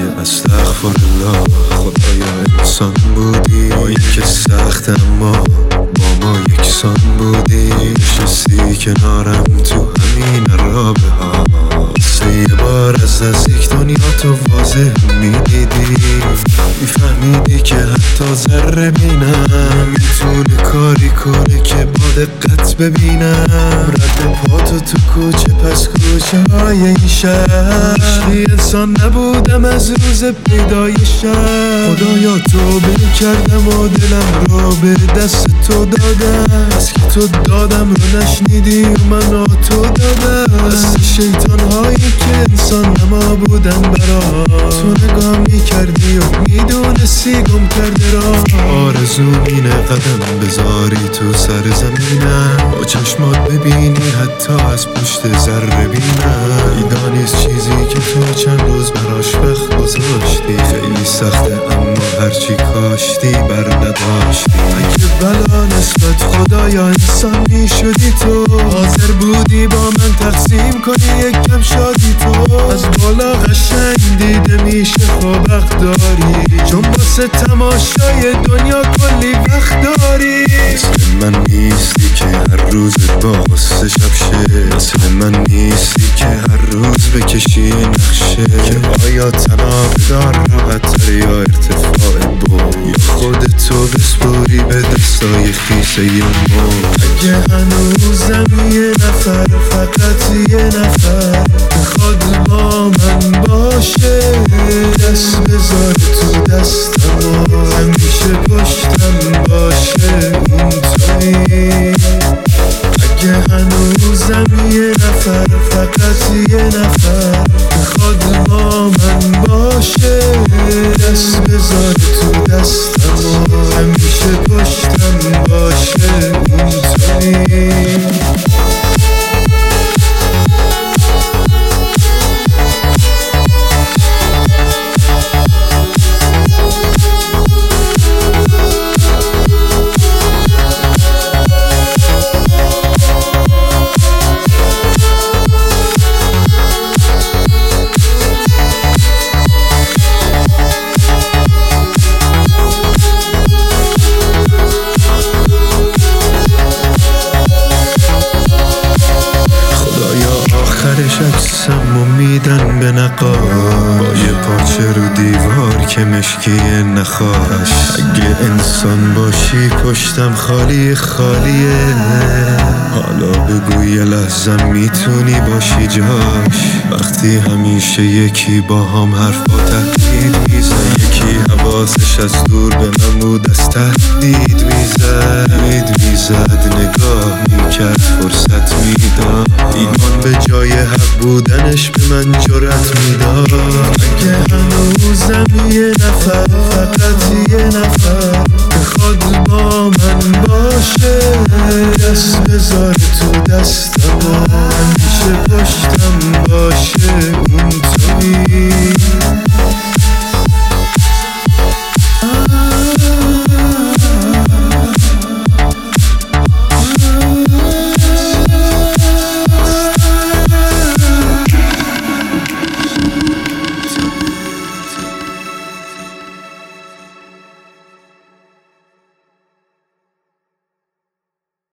که استغفرالله خدایا انسان بودی با اینکه سخت اما با ما یکسان بودی نشستی کنارم تو همین رابه ها سه بار از نزدیک دنیا تو واضح میدیدی میفهمیدی که حتی ذره بینم میتونه کاری کنه که با دقت ببینم رد پاتو تو کوچه پس کوچه های این شهر هیچی انسان نبودم از روز پیدایشم خدایا توبه کردم و دلم رو به دست تو دادم از که تو دادم رو نشنیدی و من تو دادم دست شیطان هایی که انسان نما بودن برا تو نگاه میکردی و میدونستی گم کرده را آرزو اینه قدم بذاری تو سر زمینم با چشمات ببینی حتی از پشت ذره بینم پیدا نیست چیزی که تو چند روز براش وقت گذاشتی خیلی سخته اما هرچی کاشتی بر نداشتی اگه بلا نسبت خدایا انسان میشدی تو حاضر بودی با من تقسیم کنی یک کم شادی تو از بالا قشنگ دیده میشه خوابق داری چون واسه تماشای دنیا کلی وقت داری مثل من نیستی که هر روز با غصه شب شه مثل من نیستی که هر روز بکشی نقشه که آیا تناب دار راحت یا ارتفاع بود یا خودتو بسپوری به دستای خیسه ما اگه هنوزم یه نفر فقط یه نفر بخواد با من باشه دست بذار تو دستم و همیشه پشتم باشه اون تویی اگه هنوزم یه نفر فقط یه نفر بخواد با من باشه دست بذار تو دستم و همیشه پشتم باشه اون تویی عکسمو میدن به نقاش با یه پارچه رو دیوار که مشکیه نخواش اگه انسان باشی پشتم خالی خالیه حالا بگو یه لحظه میتونی باشی جاش وقتی همیشه یکی با هم حرف با تهدید میزن یکی حواسش از دور به من بود از تهدید میزد نگاه میکرد فرصت میداد ایمان به جای حق بودنش به من جرأت میداد اگه هنوزم یه نفر فقط یه نفر بخواد با من باشه دست بذار تو دستم و همیشه پشتم باشه اون تویی